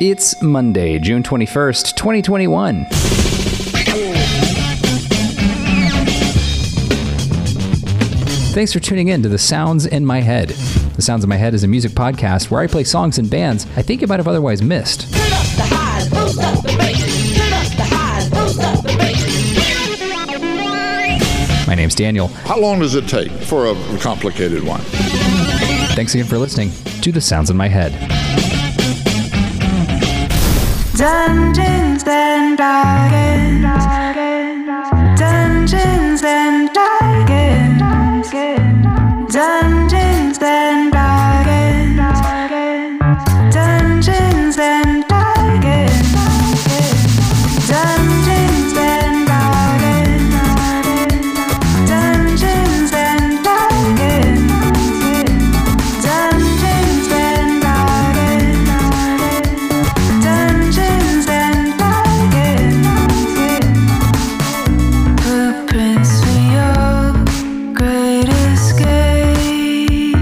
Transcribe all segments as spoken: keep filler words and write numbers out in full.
It's Monday, June twenty-first, twenty twenty-one. Thanks for tuning in to The Sounds in My Head. The Sounds in My Head is a music podcast where I play songs and bands I think you might have otherwise missed. Turn up the highs, boost up the bass. Turn up the highs, boost up the bass. My name's Daniel. How long does it take for a complicated one? Thanks again for listening to The Sounds in My Head. Dungeons and Dragons. Dungeons and Dragons. Dungeons and Dragons. Dungeons and Dragons. Dungeons and Dragons. Dungeons and Dragons. Dungeons and Dragons. Dungeons and Dragons. Footprints for your great escape.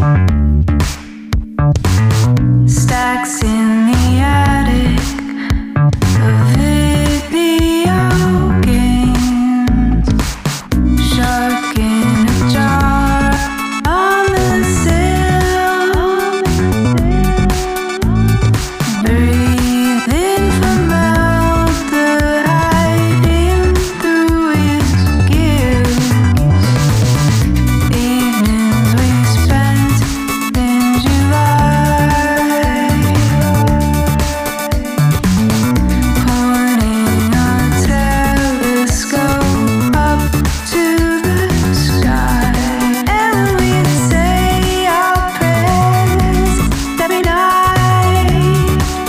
Stacks in the attic of video games. Shark in a jar on the sill. Breathing from out the hiding through his gills. Evenings we spent in July, pointing our telescope up to the sky, and we'd say our prayers every night.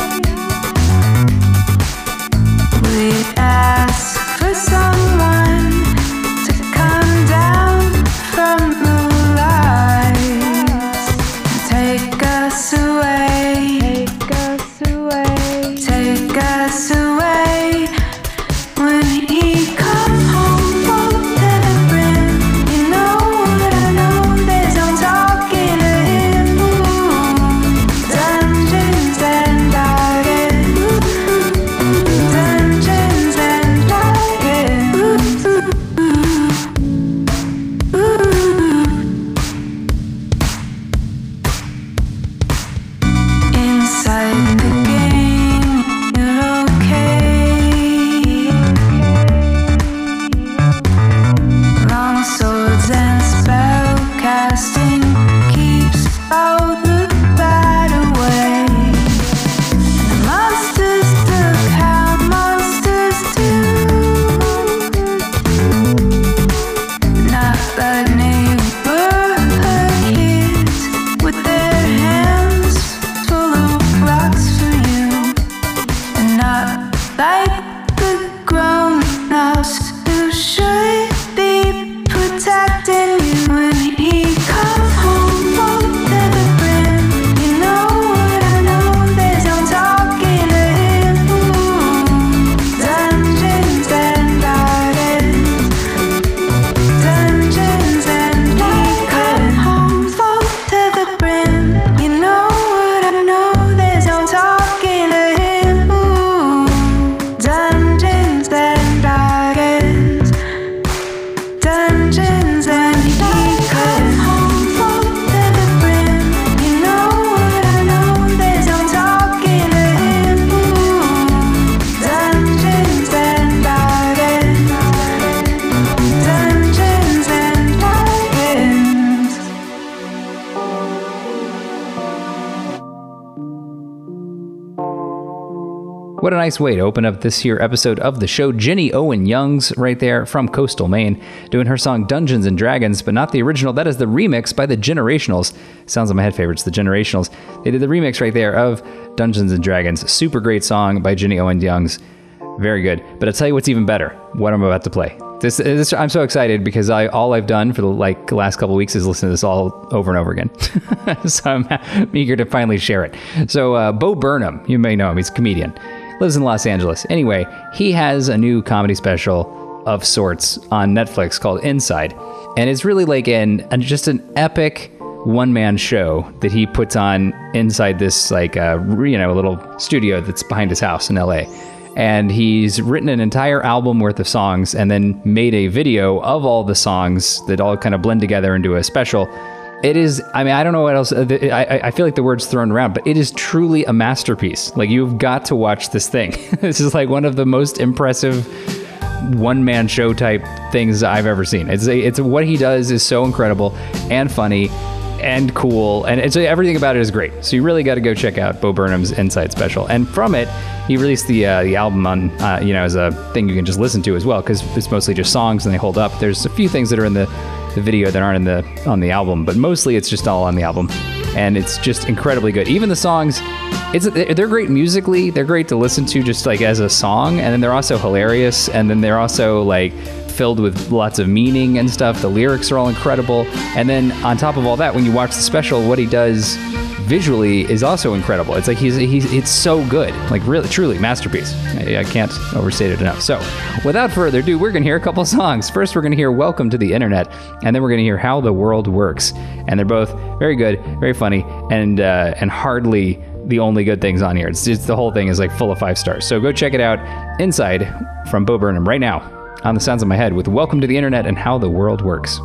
We'd ask for someone to come down from the lights and take us away, take us away, take us away. When he comes home full to the brim, you know what I know, there's no talking to him. Ooh, Dungeons and Dragons. Dungeons and Dragons. Ooh, ooh, ooh. Inside the game, you're okay. Long swords and spell casting keeps all the bad away. The monsters took how monsters do. Not like neighborhood kids with their hands full of rocks for you, and not like the grown-ups who should be protecting you. When he comes home full to the brim, you know what I know, there's no talking to him. Ooh, Dungeons and Dragons. Dungeons and Dragons. Come home full to the brim, you know what I know, there's no talking to him. Ooh, Dungeons and Dragons. Dungeons and he come home full to the brim, you know what I know, there's no talking to him. Ooh, Dungeons and Dragons. Dungeons and Dragons. What a nice way to open up this here episode of the show. Jenny Owen Youngs right there from Coastal Maine doing her song Dungeons and Dragons, but not the original. That is the remix by the Generationals. Sounds like my head favorites, the Generationals. They did the remix right there of Dungeons and Dragons. Super great song by Jenny Owen Youngs. Very good. But I'll tell you what's even better, what I'm about to play. This, this I'm so excited because I all I've done for the like last couple of weeks is listen to this all over and over again. So I'm eager to finally share it. So uh, Bo Burnham, you may know him. He's a comedian. Lives in Los Angeles. Anyway, he has a new comedy special of sorts on Netflix called Inside. And it's really like an, an just an epic one-man show that he puts on inside this, like, uh, you know, little studio that's behind his house in L A. And he's written an entire album worth of songs and then made a video of all the songs that all kind of blend together into a special. It is, I mean, I don't know what else, I, I feel like the word's thrown around, but it is truly a masterpiece. Like, you've got to watch this thing. This is like one of the most impressive one-man show type things I've ever seen. It's a, it's what he does is so incredible and funny and cool, and it's everything about it is great. So you really got to go check out Bo Burnham's Inside Special. And from it, he released the uh, the album on uh, you know, as a thing you can just listen to as well, because it's mostly just songs and they hold up. There's a few things that are in the the video that aren't in the on the album, but mostly it's just all on the album, and it's just incredibly good. Even the songs, it's they're great musically. They're great to listen to just like as a song, and then they're also hilarious, and then they're also like filled with lots of meaning and stuff. The lyrics are all incredible, and then on top of all that, when you watch the special, what he does visually is also incredible. It's like he's he's it's so good, like really truly masterpiece. I, I can't overstate it enough. So without further ado, we're gonna hear a couple songs. First, we're gonna hear Welcome to the Internet, and then we're gonna hear How the World Works. And they're both very good, very funny, and uh, and hardly the only good things on here. It's just the whole thing is like full of five stars. So go check it out. Inside from Bo Burnham right now on The Sounds of My Head with Welcome to the Internet and How the World Works.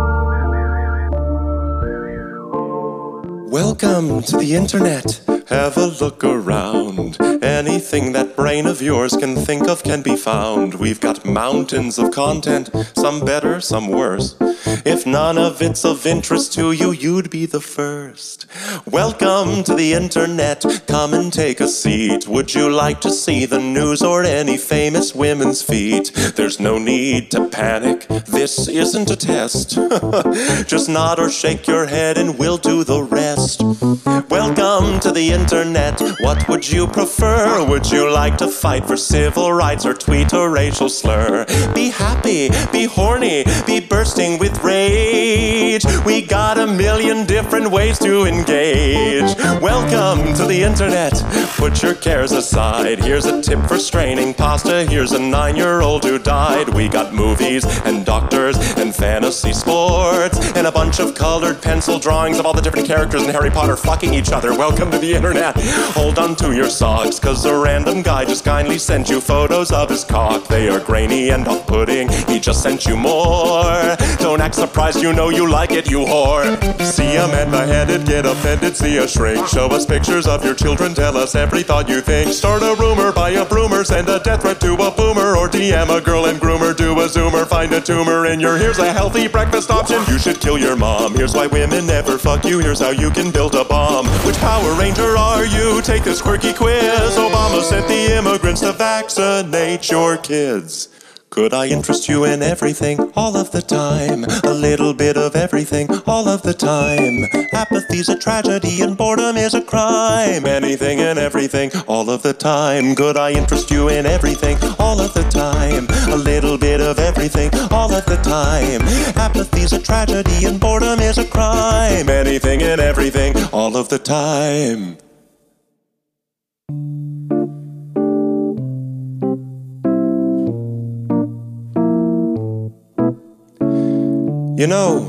Welcome to the internet. Have a look around. Anything that brain of yours can think of can be found. We've got mountains of content, some better, some worse. If none of it's of interest to you, you'd be the first. Welcome to the internet. Come and take a seat. Would you like to see the news or any famous women's feet? There's no need to panic. This isn't a test. Just nod or shake your head and we'll do the rest. Welcome to the internet. What would you prefer? Would you like to fight for civil rights or tweet a racial slur? Be happy, be horny, be bursting with rage. We got a million different ways to engage. Welcome to the internet. Put your cares aside. Here's a tip for straining pasta. Here's a nine-year-old who died. We got movies and doctors and fantasy sports and a bunch of colored pencil drawings of all the different characters in Harry Potter fucking each other. Welcome to the internet. Hold on to your socks, cause a random guy just kindly sent you photos of his cock. They are grainy and off-putting. He just sent you more. Don't act surprised, you know you like it, you whore. See a man beheaded, get offended, see a shrink. Show us pictures of your children, tell us every thought you think. Start a rumor, buy a broomer, send a death threat to a boomer, or D M a girl and groomer, do a zoomer, find a tumor in your here's a healthy breakfast option. You should kill your mom. Here's why women never fuck you. Here's how you can build a bomb. Which Power Ranger are you? Take this quirky quiz. Obama sent the immigrants to vaccinate your kids. Could I interest you in everything, all of the time? A little bit of everything, all of the time. Apathy's a tragedy and boredom is a crime. Anything and everything, all of the time. Could I interest you in everything, all of the time? A little bit of everything, all of the time. Apathy's a tragedy and boredom is a crime. Anything and everything, all of the time. You know,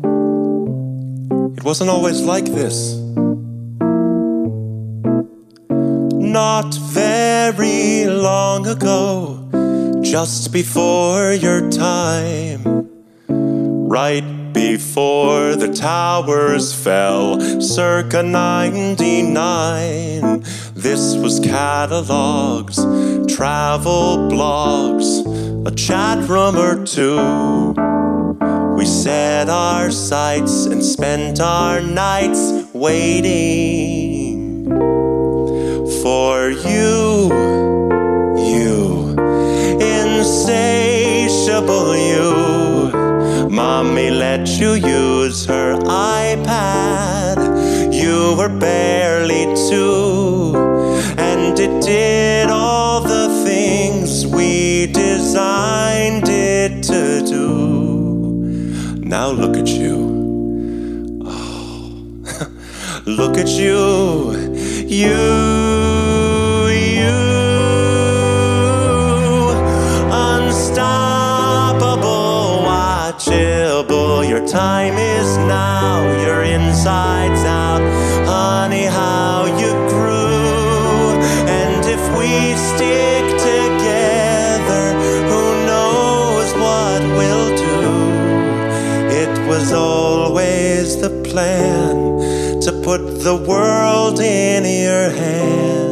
it wasn't always like this. Not very long ago, just before your time, right before the towers fell, circa ninety-nine. This was catalogs, travel blogs, a chat room or two. We set our sights and spent our nights waiting for you, you, insatiable you. Mommy let you use her iPad. You were barely two, and it did all the things we designed it to do. Now look at you. Oh, look at you. You, you. Unstoppable, watchable. Your Your time is now, your insides out. Honey, how you grew. And if we stick together, who knows what we'll do. It was always the plan to put the world in your hand.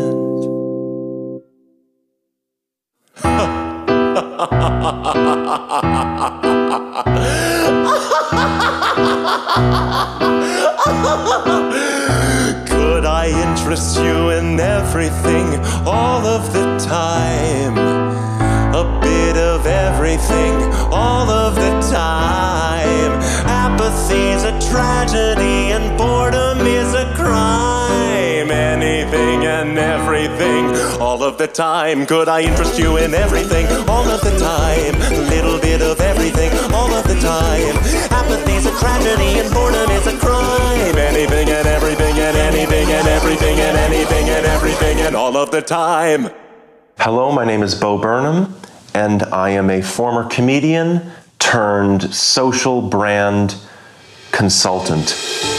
Could I interest you in everything all of the time? A bit of everything all of the time. Apathy's a tragedy and boredom is a crime. Anything and everything all of the time. Could I interest you in everything all of the time? A little bit of everything all of the time. Apathy's a tragedy and boredom is a crime. Anything and everything and anything and everything and anything and everything and all of the time. Hello, my name is Bo Burnham, and I am a former comedian turned social brand consultant.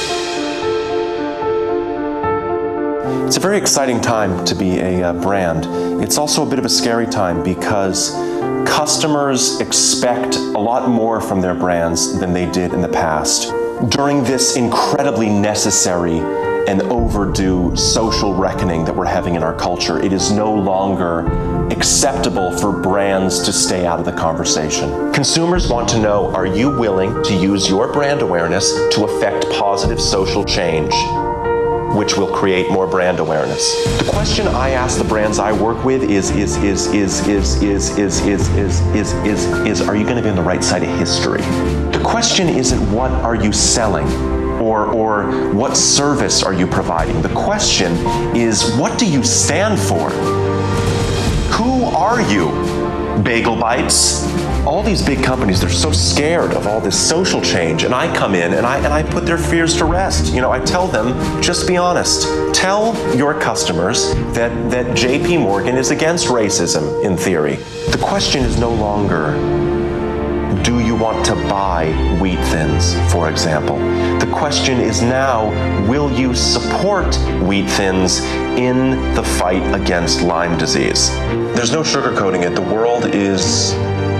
It's a very exciting time to be a uh, brand. It's also a bit of a scary time because customers expect a lot more from their brands than they did in the past. During this incredibly necessary and overdue social reckoning that we're having in our culture, it is no longer acceptable for brands to stay out of the conversation. Consumers want to know, are you willing to use your brand awareness to affect positive social change, which will create more brand awareness? The question I ask the brands I work with is, is, is, is, is, is, is, is, is, is, is, is, are you gonna be on the right side of history? The question isn't what are you selling? Or, or what service are you providing? The question is, what do you stand for? Who are you? Bagel Bites? All these big companies, they're so scared of all this social change, and I come in and I, and I put their fears to rest. You know, I tell them, just be honest. Tell your customers that, that J P Morgan is against racism, in theory. The question is no longer, do you want to buy Wheat Thins, for example? The question is now, will you support Wheat Thins in the fight against Lyme disease? There's no sugarcoating it. The world is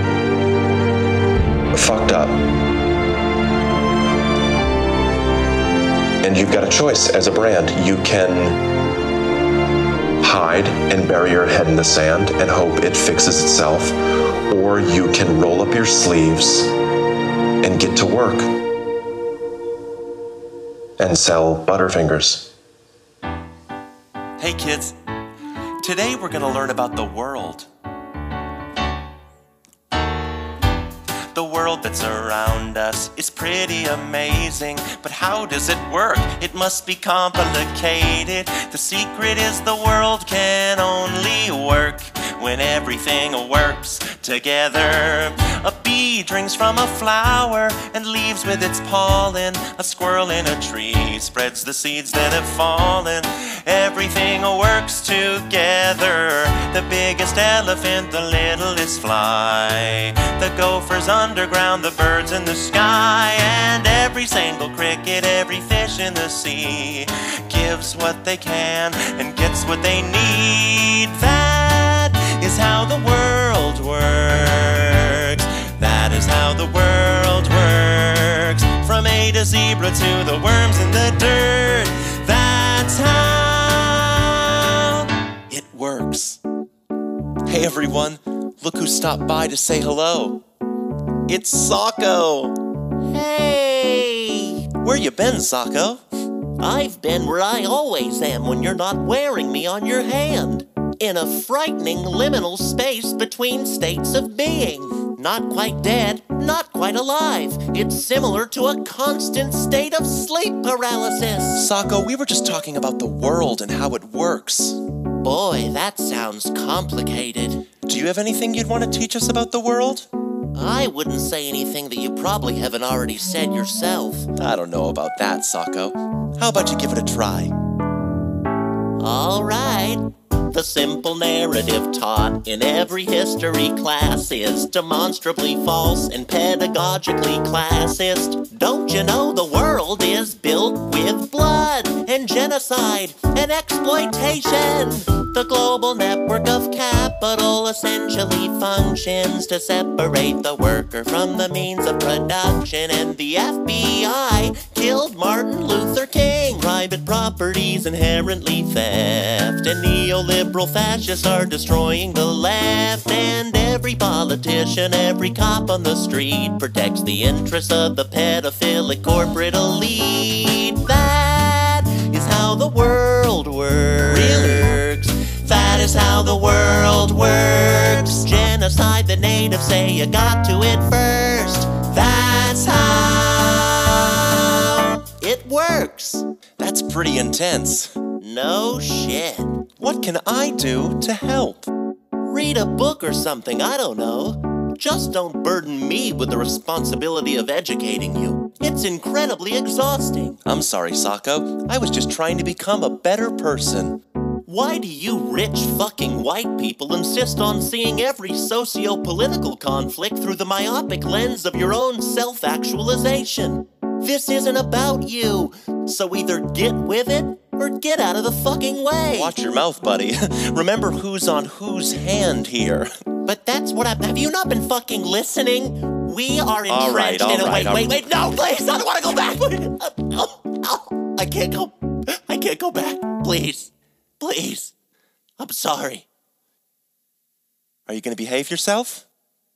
fucked up. And you've got a choice as a brand. You can hide and bury your head in the sand and hope it fixes itself, or you can roll up your sleeves and get to work and sell Butterfingers. Hey kids, today we're gonna learn about the world. The world that's around us is pretty amazing, but how does it work? It must be complicated. The secret is the world can only work when everything works together. A bee drinks from a flower and leaves with its pollen. A squirrel in a tree spreads the seeds that have fallen. Everything works together. The biggest elephant, the littlest fly. The gophers underground, the birds in the sky. And every single cricket, every fish in the sea gives what they can and gets what they need. That is how the world works. That is how the world works. From A to zebra to the worms in the dirt. That's how it works. Hey everyone, look who stopped by to say hello. It's Socko. Hey! Where you been, Socko? I've been where I always am when you're not wearing me on your hand. In a frightening liminal space between states of being. Not quite dead, not quite alive. It's similar to a constant state of sleep paralysis. Socko, we were just talking about the world and how it works. Boy, that sounds complicated. Do you have anything you'd want to teach us about the world? I wouldn't say anything that you probably haven't already said yourself. I don't know about that, Socko. How about you give it a try? All right. The the simple narrative taught in every history class is demonstrably false and pedagogically classist. Don't you know the world is built with blood and genocide and exploitation? The global network of capital essentially functions to separate the worker from the means of production, and the F B I killed Martin Luther King. Private property's inherently theft, and neoliberal fascists are destroying the left, and every politician, every cop on the street protects the interests of the pedophilic corporate elite. That is how the world works. Really? That is how the world works. Genocide the natives, say you got to it first. That's how it works. That's pretty intense. No shit. What can I do to help? Read a book or something, I don't know. Just don't burden me with the responsibility of educating you. It's incredibly exhausting. I'm sorry, Sako. I was just trying to become a better person. Why do you rich fucking white people insist on seeing every socio-political conflict through the myopic lens of your own self-actualization? This isn't about you, so either get with it or get out of the fucking way. Watch your mouth, buddy. Remember who's on whose hand here. But that's what I... Have you not been fucking listening? We are entrenched All right, all in a... right, wait, all wait, right. wait, no, please, I don't want to go back. Oh, oh, I can't go... I can't go back. Please. Please. I'm sorry. Are you going to behave yourself?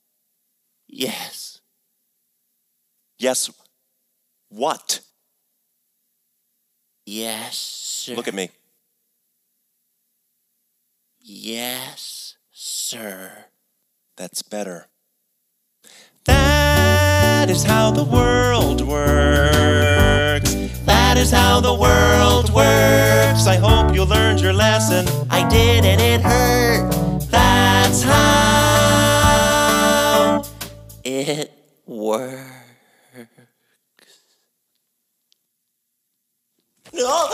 Yes. Yes. What? Yes, sir. Look at me. Yes, sir. That's better. That is how the world works. That is how the world works. I hope you learned your lesson. I did and it hurt. That's how it works. No!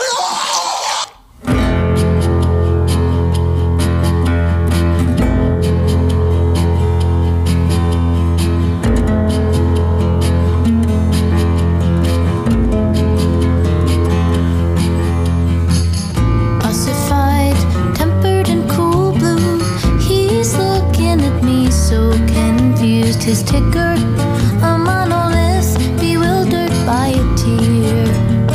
Ossified, tempered and cool blue. He's looking at me so confused. His ticker, a monolith, bewildered by a tear.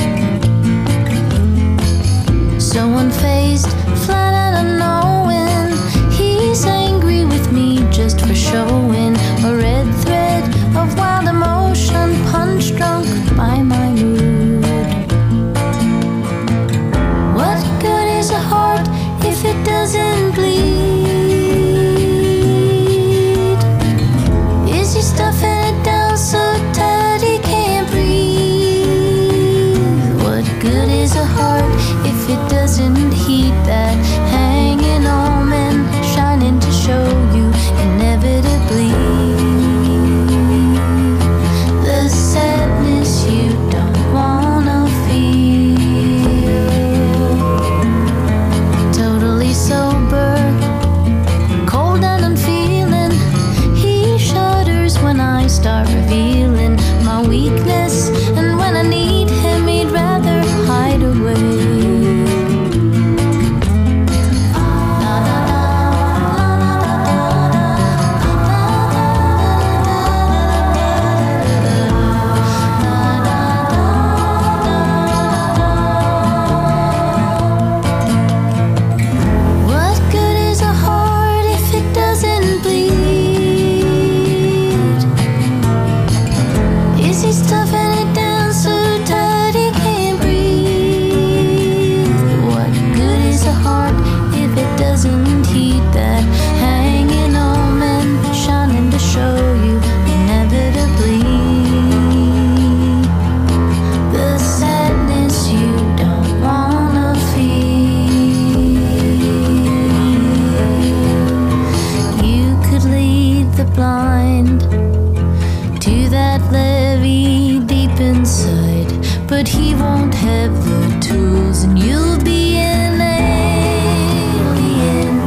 So unfazed, flat out of knowing. He's angry with me just for showing a red thread of wild emotion, punch drunk by my mood. What good is a heart if it doesn't bleed? Is he stuffing it down so tight he can't breathe? What good is a heart if it doesn't heat that hanging on and shining to show you inevitably the sadness you don't wanna feel? Totally sober, cold and unfeeling, he shudders when I start revealing my weakness, and when I need him he'd rather hide away. What good is a heart if it doesn't bleed? Is he stuffing it down so tight he can't breathe? What good is a heart if it doesn't heat that hanging on and shining to show you inevitably the sadness you don't wanna feel? You could lead the blind to that levee deep inside, but he won't have the tools, and you'll be an alien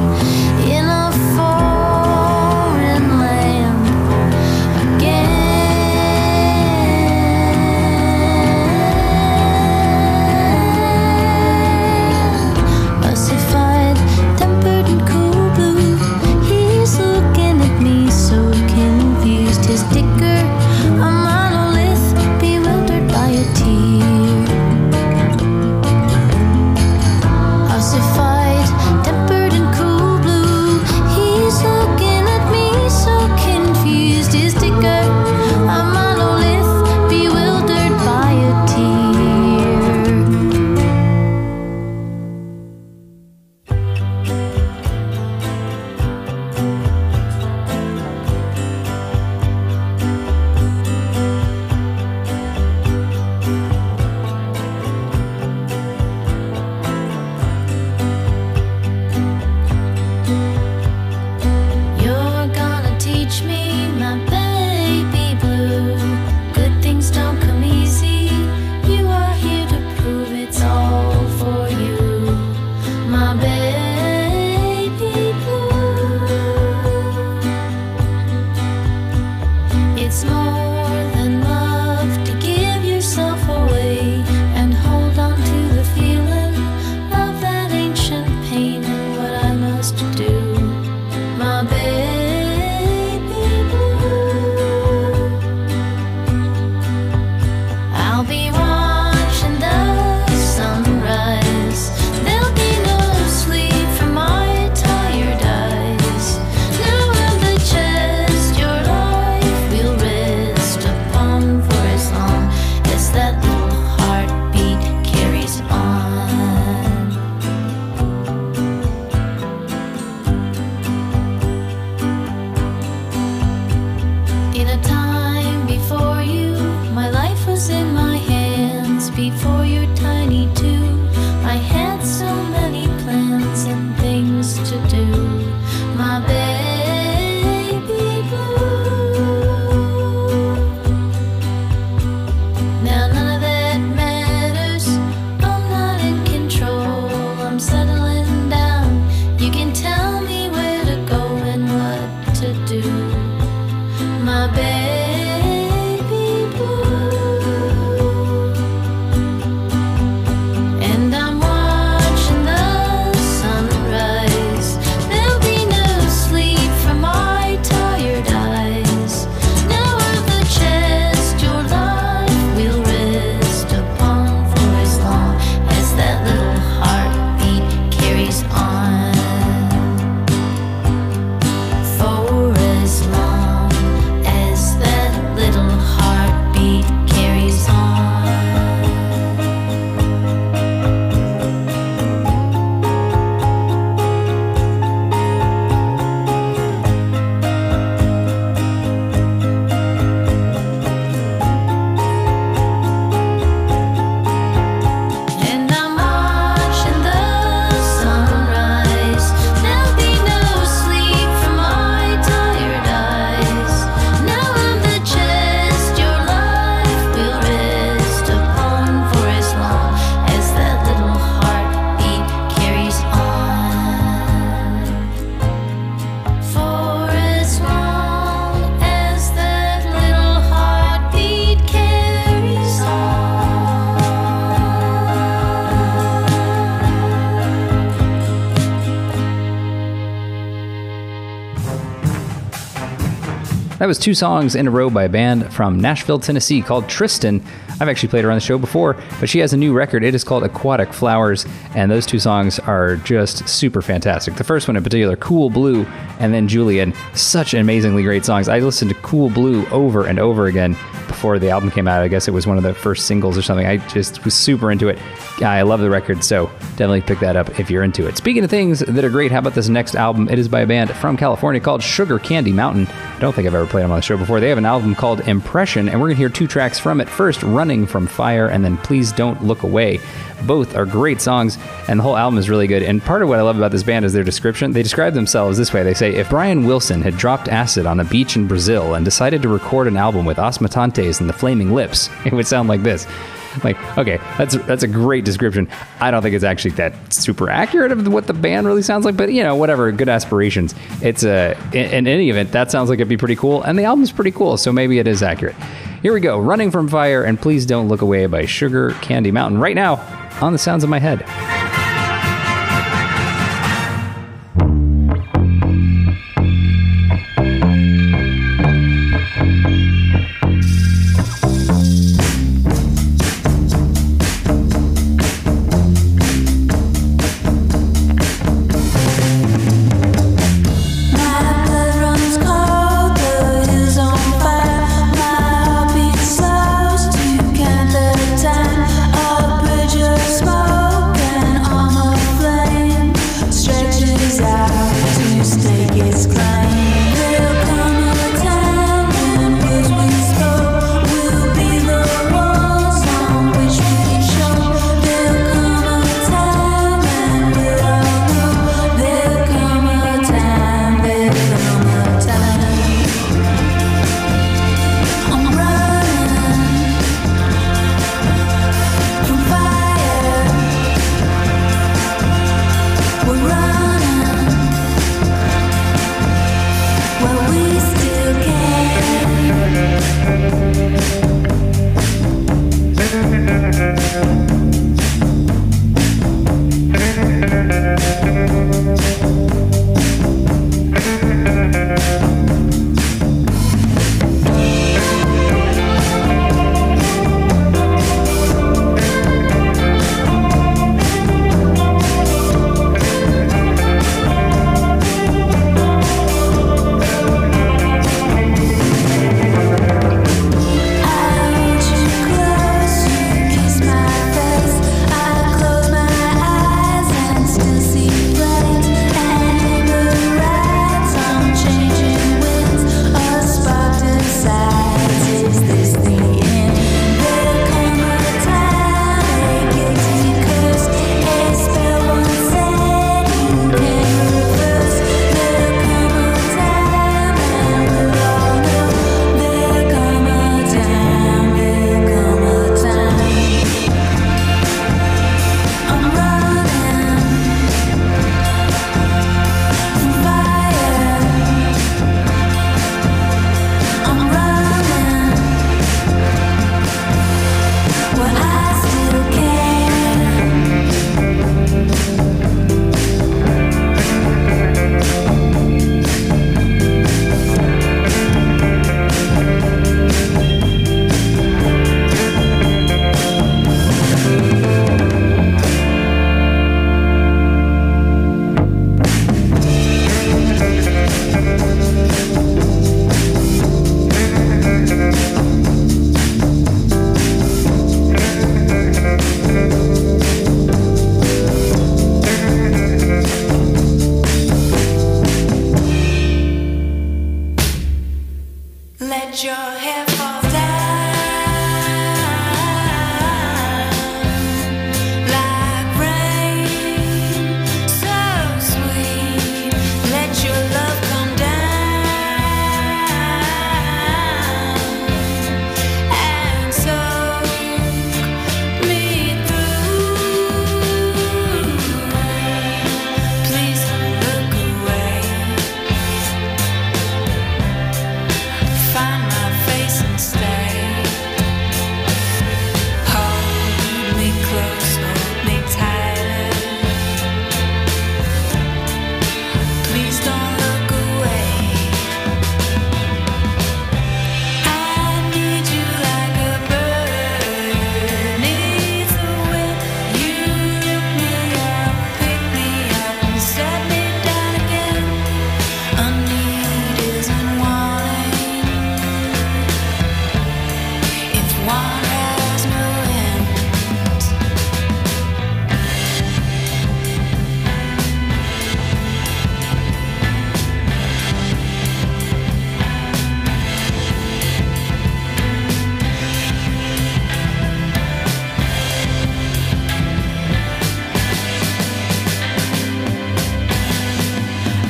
That was two songs in a row by a band from Nashville, Tennessee called Tristan. I've actually played her on the show before, but she has a new record. It is called Aquatic Flowers, and those two songs are just super fantastic. The first one in particular, Cool Blue, and then Julian, such amazingly great songs. I listened to Cool Blue over and over again before the album came out. I guess it was one of the first singles or something. I just was super into it. I love the record, so definitely pick that up if you're into it. Speaking of things that are great, how about this next album? It is by a band from California called Sugar Candy Mountain. I don't think I've ever played them on the show before. They have an album called Impression, and we're going to hear two tracks from it. First, Running from Fire, and then Please Don't Look Away. Both are great songs, and the whole album is really good. And part of what I love about this band is their description. They describe themselves this way. They say, if Brian Wilson had dropped acid on a beach in Brazil and decided to record an album with Osmotantes and the Flaming Lips, it would sound like this. Like, okay, that's that's a great description. I don't think it's actually that super accurate of what the band really sounds like, but you know, whatever, good aspirations. It's a, in, in any event, that sounds like it'd be pretty cool, and the album's pretty cool, so maybe it is accurate. Here we go, Running from Fire and Please Don't Look Away by Sugar Candy Mountain, right now on The Sounds of My Head.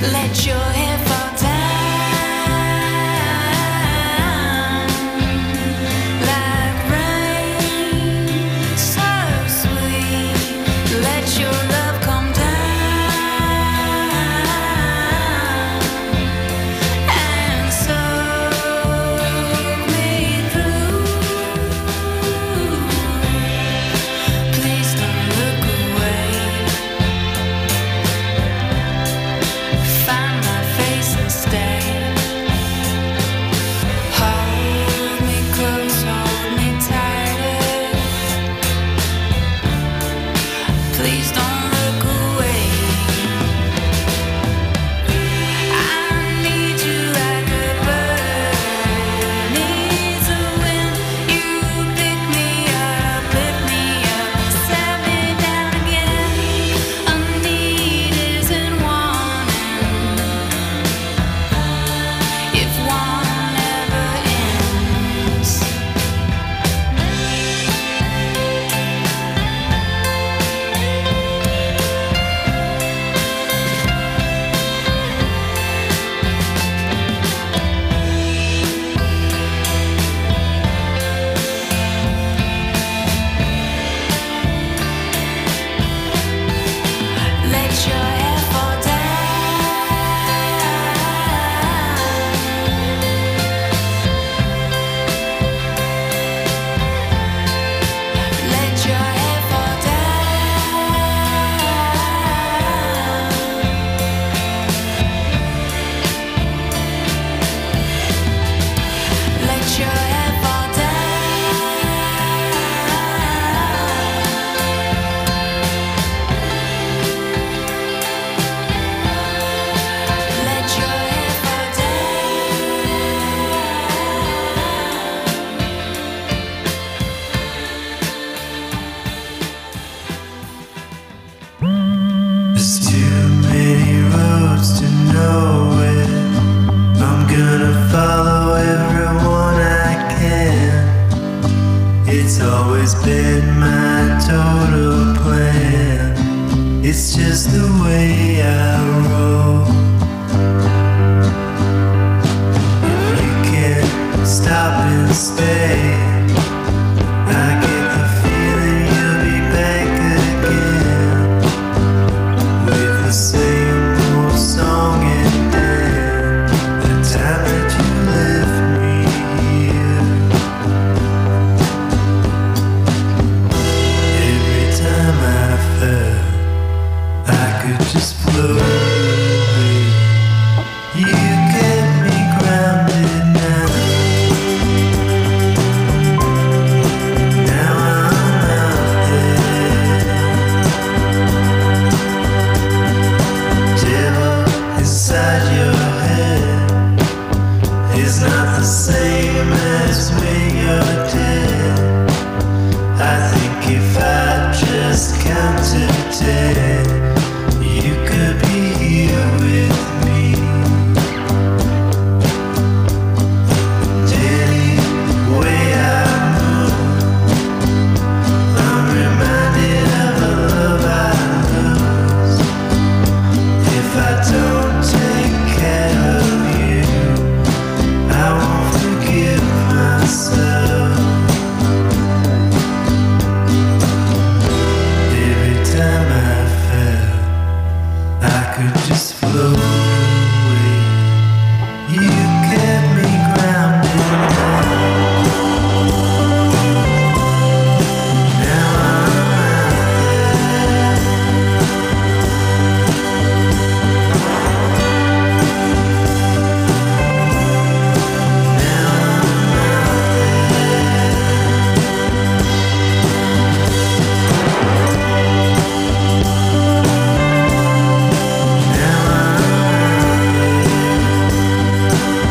Let your hair fall down like rain, so sweet. Let your love come down and soak me through. Please don't look away. Find my face and stay. Hold me close, hold me tighter. Please don't look away. I need you like a bird needs the wind. You pick me up, lift me up, set me down again. A need isn't wanting if one never ends. Let your hair fall down. Let your hair fall down. Let your hair fall down. Let your hair fall down. There's too many roads to nowhere. I'm gonna follow everyone I can. It's always been my total plan. It's just the way I roll. If you can't stop and stay, I get the feeling you'll be back again. With the same old song and dance, the time that you left me here. Every time I felt I could just float away, you kept me grounded now. Now I'm out there. Devil inside your head is not the same as when you're dead. I think if I just counted ten, you could be here with me. And any way I move, I'm reminded of a love I lose. If I don't take care of you, I won't forgive myself. Every time I felt I could just float away, you kept me grounded now. Now I'm out there. Now I'm out there. Now I'm out there.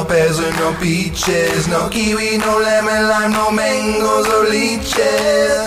no pears or no peaches, no kiwi, no lemon, lime, no mangoes or lychees.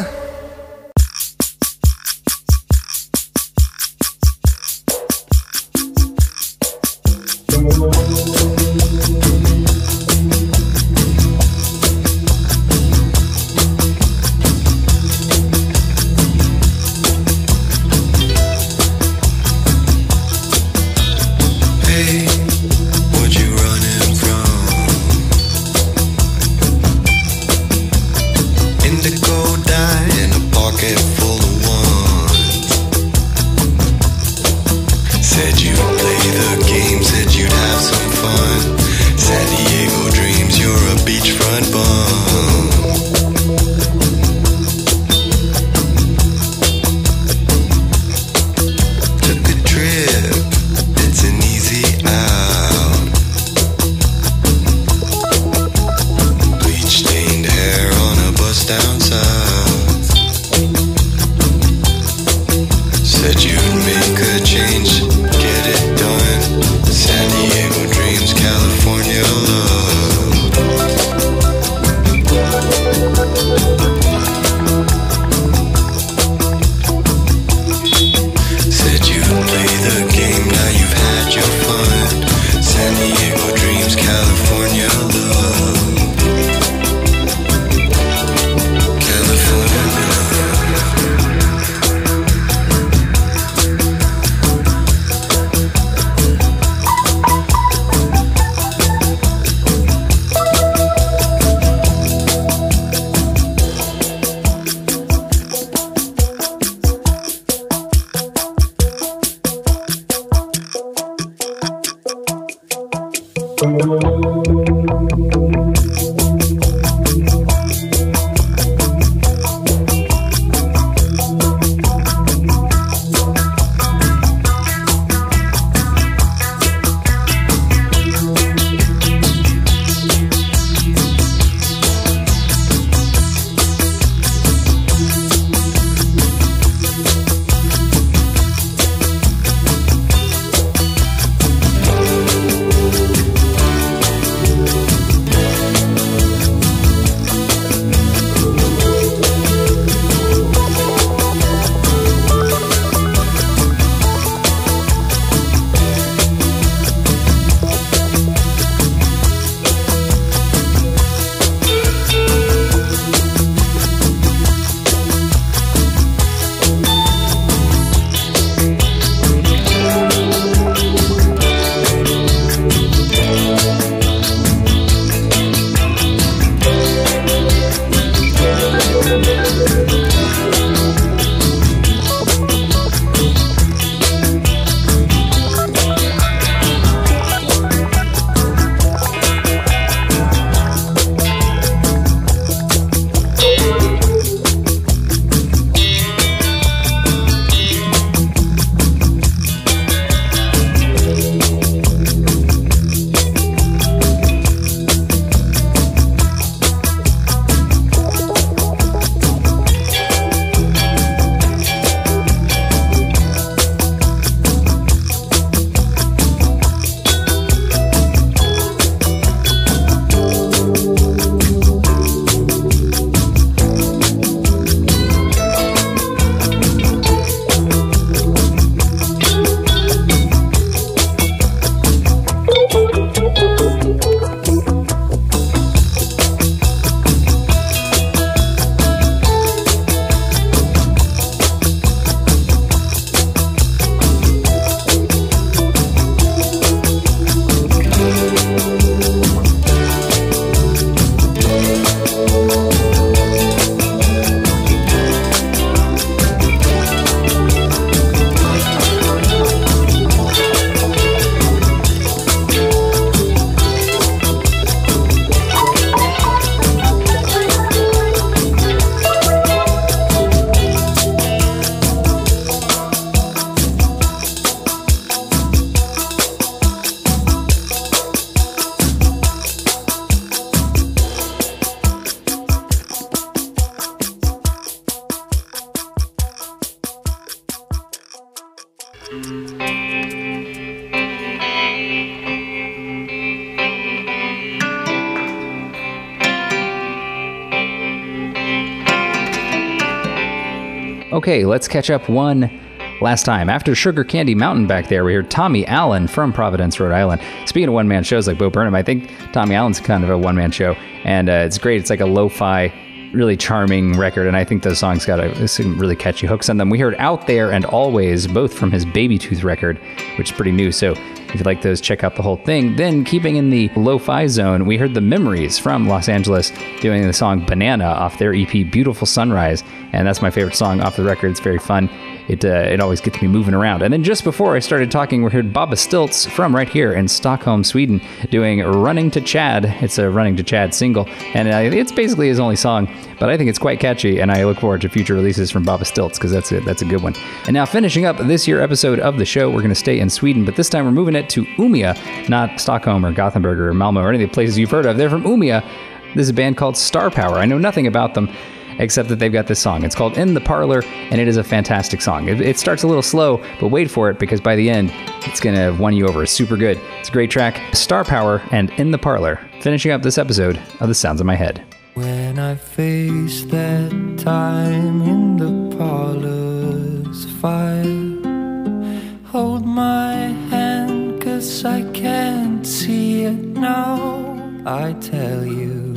Okay, let's catch up one last time. After Sugar Candy Mountain back there, we heard Tommy Allen from Providence, Rhode Island. Speaking of one-man shows like Bo Burnham, I think Tommy Allen's kind of a one-man show, and uh, it's great. It's like a lo-fi, really charming record, and I think the song's got a, some really catchy hooks on them. We heard Out There and Always, both from his Baby Tooth record, which is pretty new, so if you like those, check out the whole thing. Then, keeping in the lo-fi zone, we heard the Memories from Los Angeles doing the song Banana off their E P Beautiful Sunrise, and that's my favorite song off the record. It's very fun. It uh, it always gets me moving around. And then just before I started talking, we heard Baba Stilts from right here in Stockholm, Sweden, doing Running to Chad. It's a Running to Chad single, and uh, it's basically his only song, but I think it's quite catchy, and I look forward to future releases from Baba Stilts, because that's a, that's a good one. And now, finishing up this year episode of the show, we're going to stay in Sweden, but this time we're moving it to Umeå, not Stockholm or Gothenburg or Malmo or any of the places you've heard of. They're from Umeå. This is a band called Star Power. I know nothing about them, except that they've got this song. It's called In the Parlor, and it is a fantastic song. It, it starts a little slow, but wait for it, because by the end, it's going to win you over. It's super good. It's a great track. Star Power and In the Parlor, finishing up this episode of The Sounds of My Head. When I face that time in the parlor's fire, hold my hand, 'cause I can't see it now. I tell you,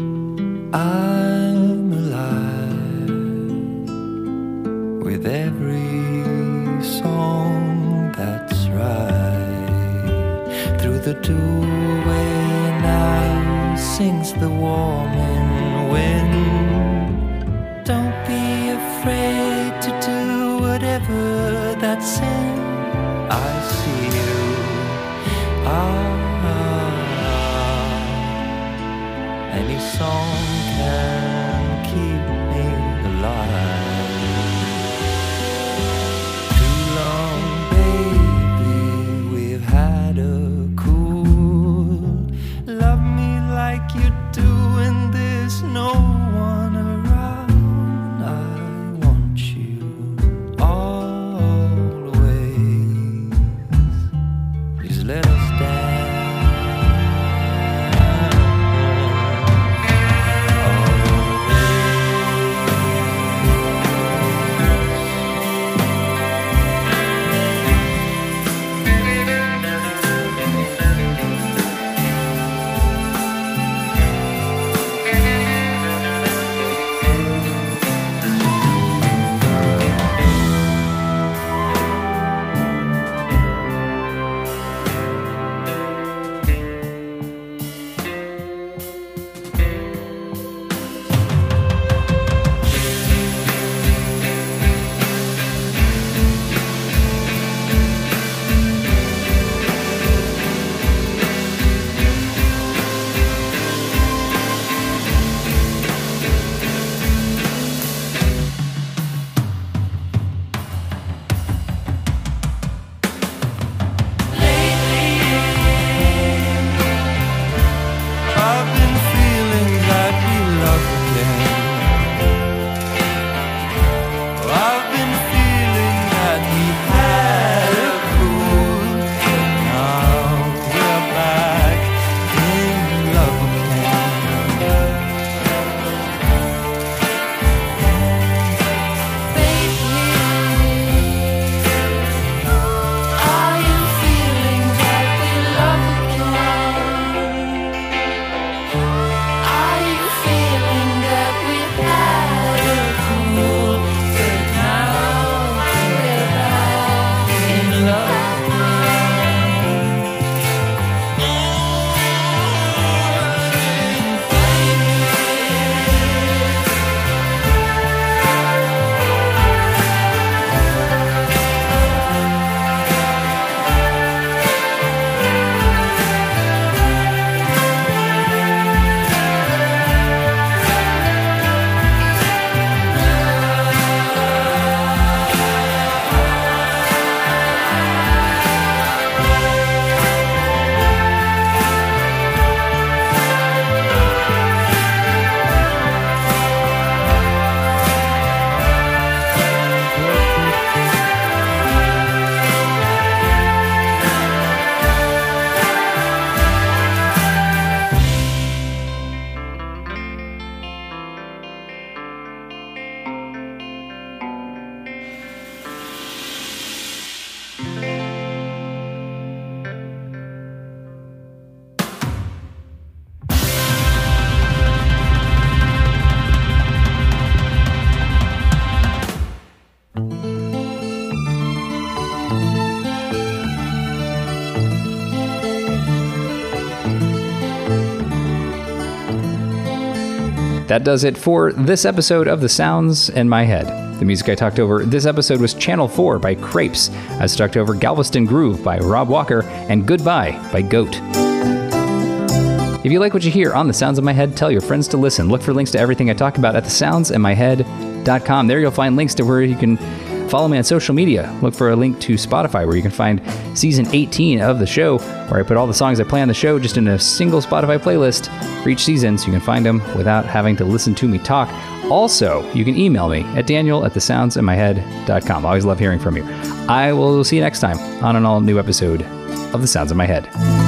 I'm alive with every song that's right. Through the doorway now sings the warming wind. Don't be afraid to do whatever that's in. I see you. Ah, any song can keep me alive. Too long, baby, we've had a cool. Love me like you do, and there's no one around. I want you always. That does it for this episode of The Sounds in My Head. The music I talked over this episode was Channel four by Crepes. I also talked over Galveston Groove by Rob Walker and Goodbye by Goat. If you like what you hear on The Sounds in My Head, tell your friends to listen. Look for links to everything I talk about at the sounds in my head dot com. There you'll find links to where you can follow me on social media. Look for a link to Spotify where you can find season eighteen of the show, where I put all the songs I play on the show just in a single Spotify playlist for each season, so you can find them without having to listen to me talk. Also, you can email me at daniel at the sounds in my head dot com. I always love hearing from you. I will see you next time on an all-new episode of The Sounds in My Head.